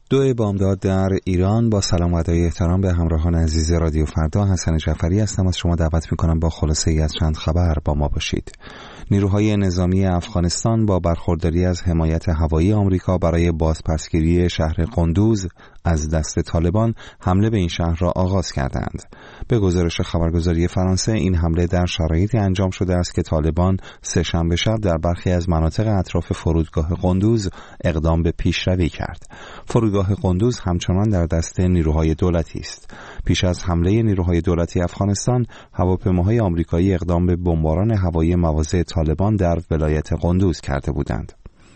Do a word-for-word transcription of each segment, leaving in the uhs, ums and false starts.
دو بامداد در ایران. با سلام و ادای احترام به همراهان عزیز رادیو فردا، حسن جعفری هستم. از شما دعوت میکنم با خلاصه ای از چند خبر با ما باشید. نیروهای نظامی افغانستان با برخورداری از حمایت هوایی آمریکا برای بازپسگیری شهر قندوز از دست طالبان حمله به این شهر را آغاز کردند. به گزارش خبرگزاری فرانسه، این حمله در شرایطی انجام شده است که طالبان سه شنبه شب در برخی از مناطق اطراف فرودگاه قندوز اقدام به پیشروی کرد. فرودگاه قندوز همچنان در دست نیروهای دولتی است. پیش از حمله نیروهای دولتی افغانستان، هواپیماهای آمریکایی اقدام به بمباران هوایی مواضع طالبان در ولایت قندوز کرده بودند.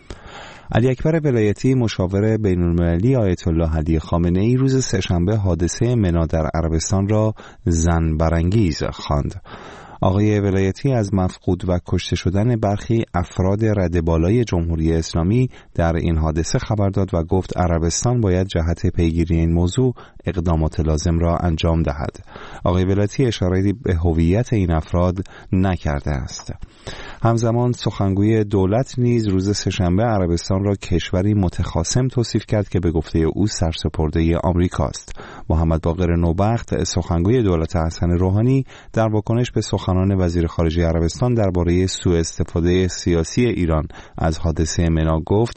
علی اکبر ولایتی، مشاور بین‌المللی آیت الله علی خامنه ای، روز سه‌شنبه حادثه منا در عربستان را زن برانگیز خواند. آقای ولایتی از مفقود و کشته شدن برخی افراد رده بالای جمهوری اسلامی در این حادثه خبر داد و گفت عربستان باید جهت پیگیری این موضوع اقدامات لازم را انجام دهد. آقای ولایتی اشاره به هویت این افراد نکرده است. همزمان سخنگوی دولت نیز روز سه‌شنبه عربستان را کشوری متخاصم توصیف کرد که به گفته او سرسپرده آمریکاست. محمد باقر نوبخت، سخنگوی دولت حسن روحانی، در واکنش به سخنان وزیر خارجه عربستان درباره سوء استفاده سیاسی ایران از حادثه منا گفت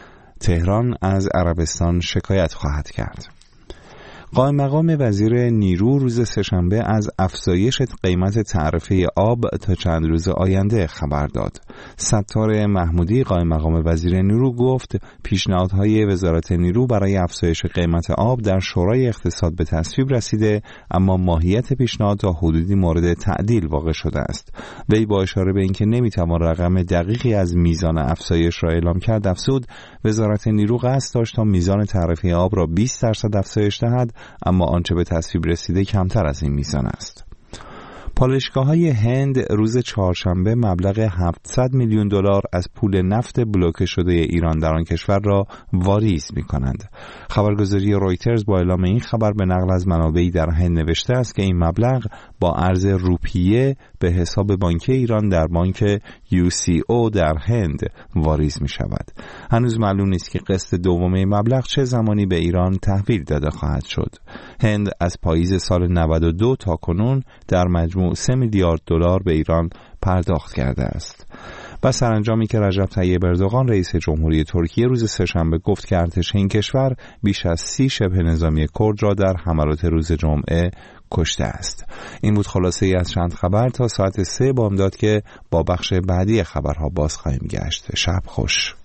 تهران از عربستان شکایت خواهد کرد. قائم مقام وزیر نیرو روز سه‌شنبه از افزایش قیمت تعرفه آب تا چند روز آینده خبر داد. ستار محمودی، قائم مقام وزیر نیرو، گفت پیشنهادهای وزارت نیرو برای افزایش قیمت آب در شورای اقتصاد به تصویب رسیده، اما ماهیت پیشنهاد تا حدودی مورد تعدیل واقع شده است. وی با اشاره به اینکه نمیتوان رقم دقیقی از میزان افزایش را اعلام کرد، افزود وزارت نیرو قصد داشت تا میزان تعرفه آب را بیست درصد افزایش دهد، اما آنچه به تصویب رسیده کمتر از این میزان است. پالایشگاه‌های هند روز چهارشنبه مبلغ هفتصد میلیون دلار از پول نفت بلوکه شده ایران در آن کشور را واریز می‌کنند. خبرگزاری رویترز با اعلام این خبر به نقل از منابعی در هند نوشته است که این مبلغ با ارز روپیه به حساب بانکی ایران در بانک یو سی او در هند واریز می‌شود. هنوز معلوم نیست که قسط دوم این مبلغ چه زمانی به ایران تحویل داده خواهد شد. هند از پاییز سال نود و دو تا کنون در مجموع سه میلیارد دلار به ایران پرداخت کرده است. و سرانجامی که رجب طیب اردوغان رئیس جمهوری ترکیه روز سه‌شنبه گفت که ارتش این کشور بیش از سی شبه نظامی کرد را در حملات روز جمعه کشته است. این بود خلاصه ای از چند خبر. تا ساعت سه بامداد که با بخش بعدی خبرها باز خواهیم گشت. شب خوش.